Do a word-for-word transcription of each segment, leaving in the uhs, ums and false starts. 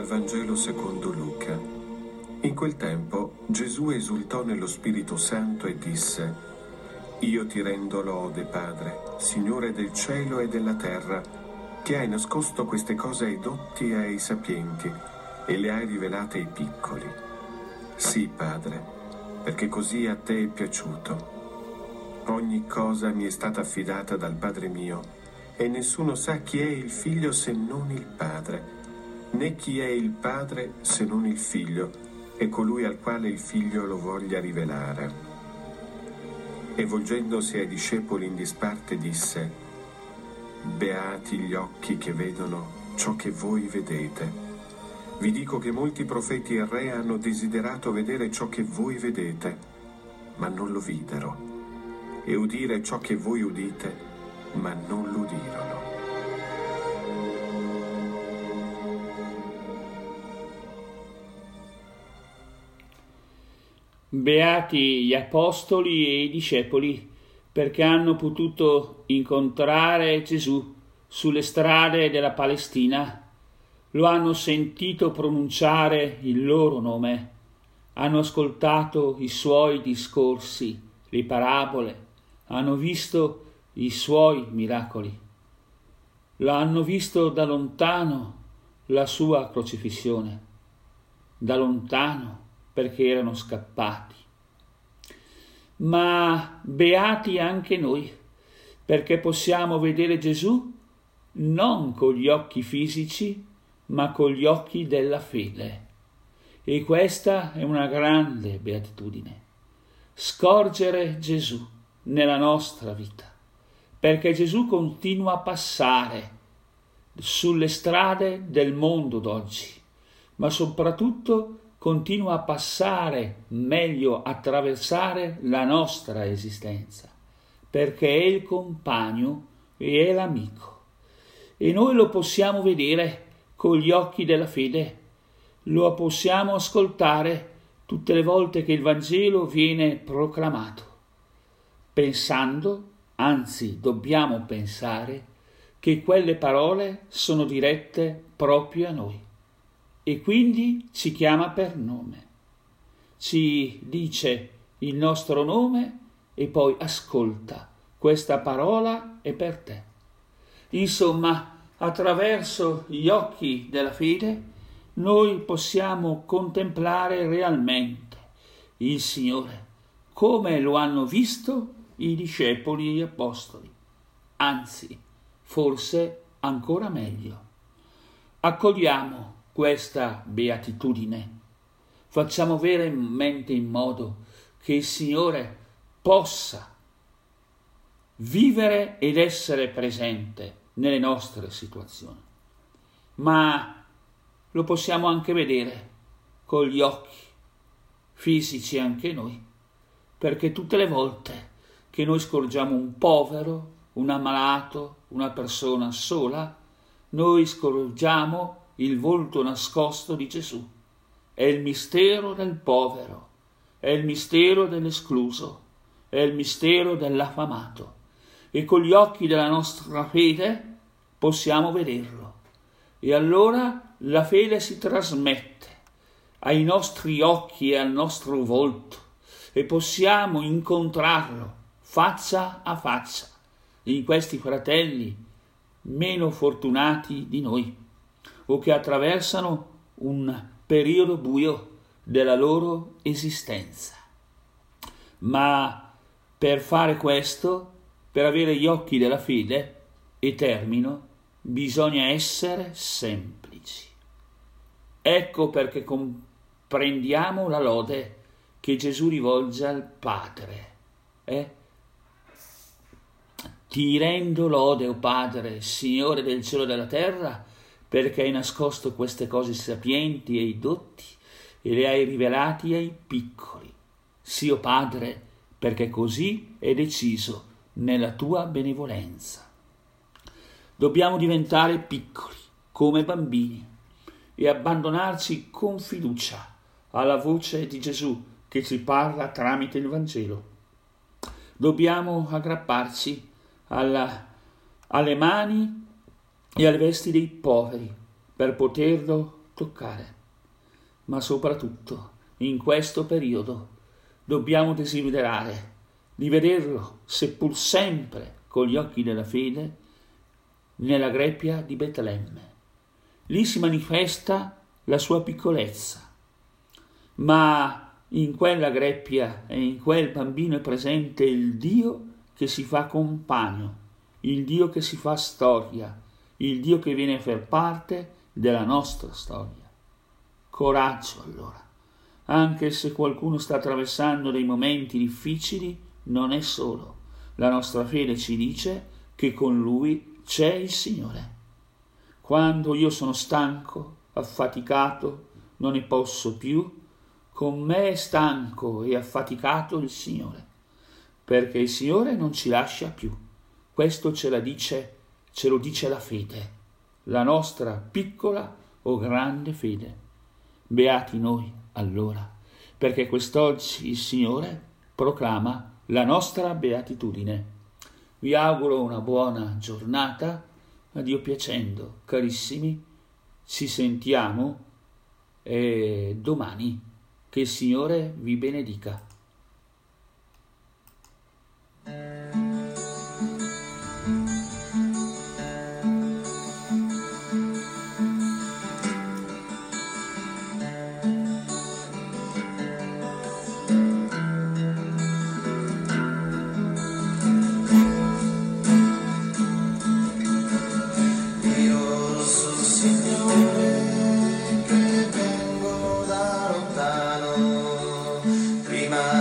Dal Vangelo secondo Luca. In quel tempo Gesù esultò nello Spirito Santo e disse: Io ti rendo lode, Padre, Signore del cielo e della terra, che hai nascosto queste cose ai dotti e ai sapienti e le hai rivelate ai piccoli. Sì, Padre, perché così a te è piaciuto. Ogni cosa mi è stata affidata dal Padre mio, e nessuno sa chi è il Figlio se non il Padre, né chi è il Padre se non il Figlio, e colui al quale il Figlio lo voglia rivelare. E volgendosi ai discepoli in disparte disse: Beati gli occhi che vedono ciò che voi vedete. Vi dico che molti profeti e re hanno desiderato vedere ciò che voi vedete, ma non lo videro, e udire ciò che voi udite, ma non l'udirono. Beati gli apostoli e i discepoli, perché hanno potuto incontrare Gesù sulle strade della Palestina, lo hanno sentito pronunciare il loro nome, hanno ascoltato i suoi discorsi, le parabole, hanno visto i suoi miracoli, lo hanno visto da lontano la sua crocifissione, da lontano perché erano scappati. Ma beati anche noi, perché possiamo vedere Gesù non con gli occhi fisici, ma con gli occhi della fede. E questa è una grande beatitudine, scorgere Gesù nella nostra vita, perché Gesù continua a passare sulle strade del mondo d'oggi, ma soprattutto continua a passare, meglio attraversare la nostra esistenza, perché è il compagno e è l'amico. E noi lo possiamo vedere con gli occhi della fede, lo possiamo ascoltare tutte le volte che il Vangelo viene proclamato, pensando, anzi dobbiamo pensare, che quelle parole sono dirette proprio a noi. E quindi ci chiama per nome, ci dice il nostro nome e poi ascolta, questa parola è per te. Insomma, attraverso gli occhi della fede noi possiamo contemplare realmente il Signore, come lo hanno visto i discepoli e gli apostoli, anzi, forse ancora meglio. Accogliamo questa beatitudine, facciamo veramente in modo che il Signore possa vivere ed essere presente nelle nostre situazioni, ma lo possiamo anche vedere con gli occhi fisici anche noi, perché tutte le volte che noi scorgiamo un povero, un ammalato, una persona sola, noi scorgiamo il volto nascosto di Gesù. È il mistero del povero, è il mistero dell'escluso, è il mistero dell'affamato, e con gli occhi della nostra fede possiamo vederlo. E allora la fede si trasmette ai nostri occhi e al nostro volto, e possiamo incontrarlo faccia a faccia in questi fratelli meno fortunati di noi, o che attraversano un periodo buio della loro esistenza. Ma per fare questo, per avere gli occhi della fede, e termino, bisogna essere semplici. Ecco perché comprendiamo la lode che Gesù rivolge al Padre. Eh? Ti rendo lode, o Padre, Signore del cielo e della terra, perché hai nascosto queste cose sapienti ai dotti e le hai rivelati ai piccoli. Sì, o Padre, perché così è deciso nella tua benevolenza. Dobbiamo diventare piccoli, come bambini, e abbandonarci con fiducia alla voce di Gesù che ci parla tramite il Vangelo. Dobbiamo aggrapparci alla, alle mani e alle vesti dei poveri per poterlo toccare. Ma soprattutto, in questo periodo, dobbiamo desiderare di vederlo, seppur sempre con gli occhi della fede, nella greppia di Betlemme. Lì si manifesta la sua piccolezza, ma in quella greppia e in quel bambino è presente il Dio che si fa compagno, il Dio che si fa storia, il Dio che viene a far parte della nostra storia. Coraggio allora, anche se qualcuno sta attraversando dei momenti difficili, non è solo. La nostra fede ci dice che con Lui c'è il Signore. Quando io sono stanco, affaticato, non ne posso più, con me è stanco e affaticato il Signore, perché il Signore non ci lascia più. Questo ce la dice, ce lo dice la fede, la nostra piccola o grande fede. Beati noi allora, perché quest'oggi il Signore proclama la nostra beatitudine. Vi auguro una buona giornata, a Dio piacendo, carissimi, ci sentiamo e domani. Che il Signore vi benedica. Prima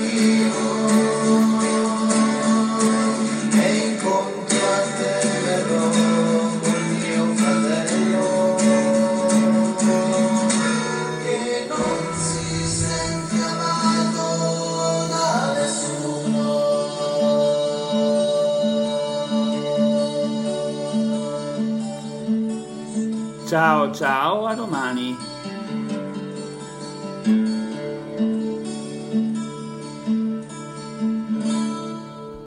Ciao ciao, a domani.